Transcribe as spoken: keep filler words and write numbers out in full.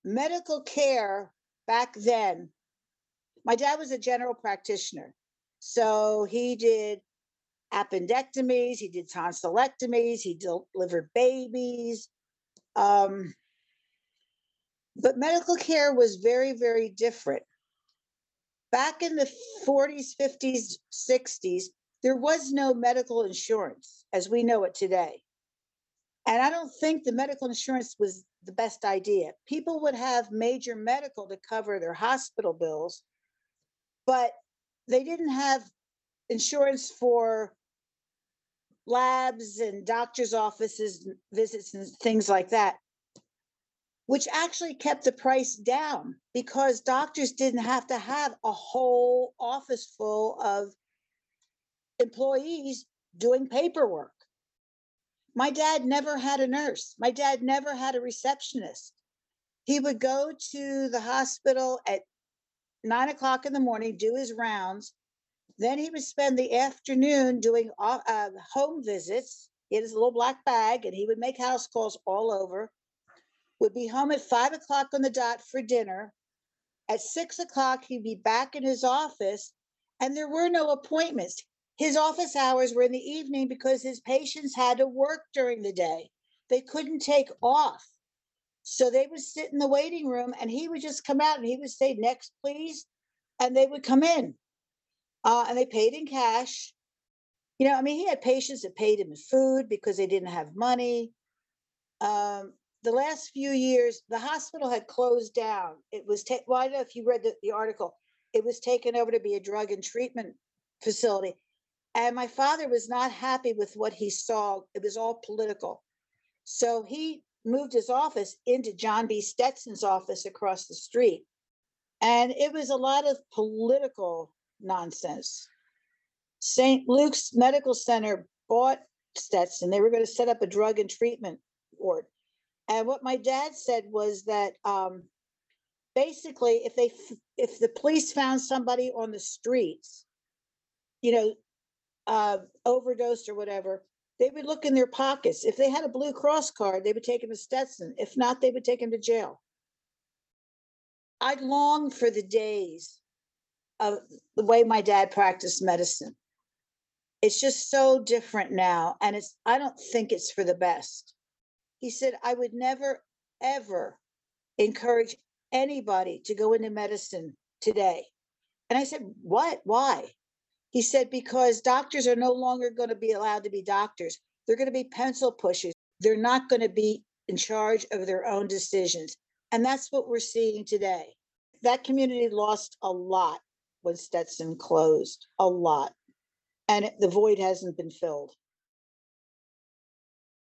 medical care back then, my dad was a general practitioner. So he did appendectomies, he did tonsillectomies, he delivered babies. Um, but medical care was very, very different. Back in the forties, fifties, sixties, there was no medical insurance as we know it today. And I don't think the medical insurance was the best idea. People would have major medical to cover their hospital bills, but they didn't have insurance for labs and doctor's offices visits and things like that, which actually kept the price down because doctors didn't have to have a whole office full of employees doing paperwork. My dad never had a nurse. My dad never had a receptionist. He would go to the hospital at nine o'clock in the morning, do his rounds. Then he would spend the afternoon doing uh, home visits. He had his little black bag and he would make house calls all over. Would be home at five o'clock on the dot for dinner. At six o'clock, he'd be back in his office, and there were no appointments. His office hours were in the evening because his patients had to work during the day. They couldn't take off. So they would sit in the waiting room and he would just come out and he would say, "Next, please." And they would come in uh, and they paid in cash. You know, I mean, he had patients that paid him in food because they didn't have money. Um, the last few years, the hospital had closed down. It was, ta- well, I don't know if you read the, the article, it was taken over to be a drug and treatment facility. And my father was not happy with what he saw. It was all political. So he moved his office into John B. Stetson's office across the street. And it was a lot of political nonsense. Saint Luke's Medical Center bought Stetson. They were going to set up a drug and treatment ward. And what my dad said was that um, basically, if they if the police found somebody on the streets, you know, uh, overdosed or whatever, they would look in their pockets. If they had a Blue Cross card, they would take him to Stetson. If not, they would take him to jail. I long for the days of the way my dad practiced medicine. It's just so different now, and it's I don't think it's for the best. He said, "I would never, ever encourage anybody to go into medicine today." And I said, "What? Why?" He said, "Because doctors are no longer going to be allowed to be doctors. They're going to be pencil pushers. They're not going to be in charge of their own decisions." And that's what we're seeing today. That community lost a lot when Stetson closed, a lot. And the void hasn't been filled.